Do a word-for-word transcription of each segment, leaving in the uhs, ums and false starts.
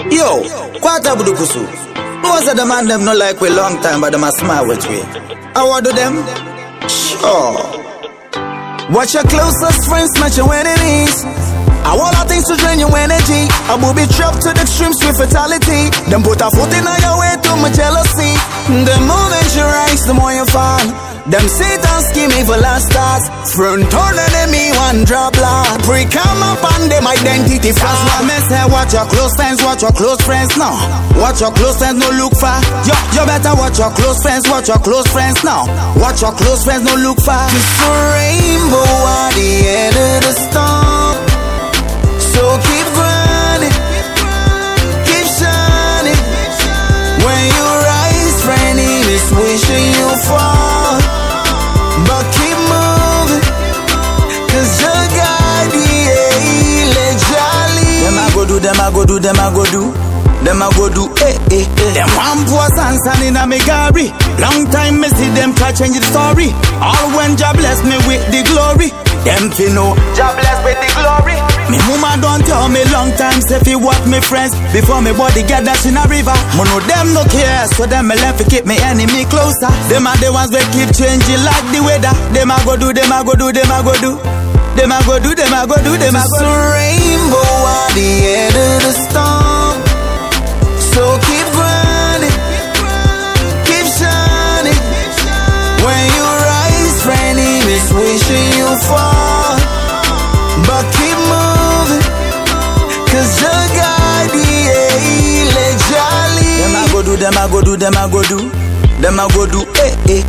Yo, Kwata Budukusu. Most of the man them not like we long time, but them a smile with we. How what do them? Sure. Watch your closest friends, not your enemies. I want all things to drain your energy. I will be trapped to the extremes with fatality. Them put a foot in your way to my jealousy. The moment you rise, the more you fall. Them Satan scheme evil and stars. Front turn enemy, one drop blood. Pre come up on them identity fast. That's what me say, watch your close friends, watch your close friends now. Watch your close friends, no look far. Yo, you better watch your close friends, watch your close friends now. Watch your close friends, no look far. Just a rainbow at the end of the storm. So keep grinding, keep shining. When you rise, friend, he is wishing you fall. But keep moving, cause your God, yeah, jolly. Them I go do, them I go do, them I go do. Them I go do, eh, eh, eh. Them one poor son standing in a me gary. Long time me see them try change the story. All when Jah bless me with the glory. Them fi know Jah bless with the glory. Me mama don't tell me long time say fi what me friends before me body get dash in a river. Me know them no care, so them me left to keep me enemy closer. Them are the ones that keep changing like the weather. Them I go do, them I go do, them I go do. Them I go do, them I go do, them I go do. Just a rainbow at the end of the storm. So keep grinding, keep shining. When you rise, friend, he is wishing you fall. But keep moving, cause your God, yeah, jolly. Them I go do, them I go do, them I go do. Them I go do, eh, eh.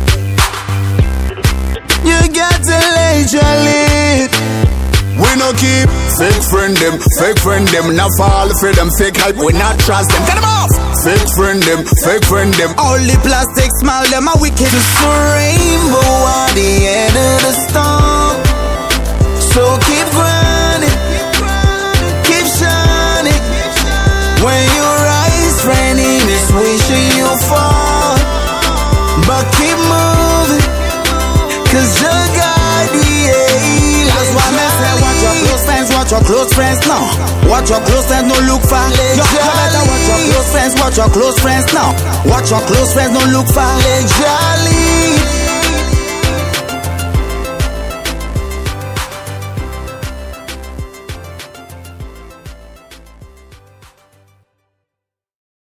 You got to lay jolly. We no keep fake friend them, fake friend them. Not fall for them fake hype, we not trust them. Get them off! Fake friend them, fake friend them. All the plastic smile, them are wicked. Just a rainbow at the end of the storm. So keep grinding, keep shining. When you rise, friend, he is wishing you fall. But keep moving, cause your God, yeah. That's why me say, watch your close friends, watch your close friends now. Watch your close friends, no look far. Yo, you better watch your close friends, watch your close friends now. Watch your close friends, no look far. Jolly.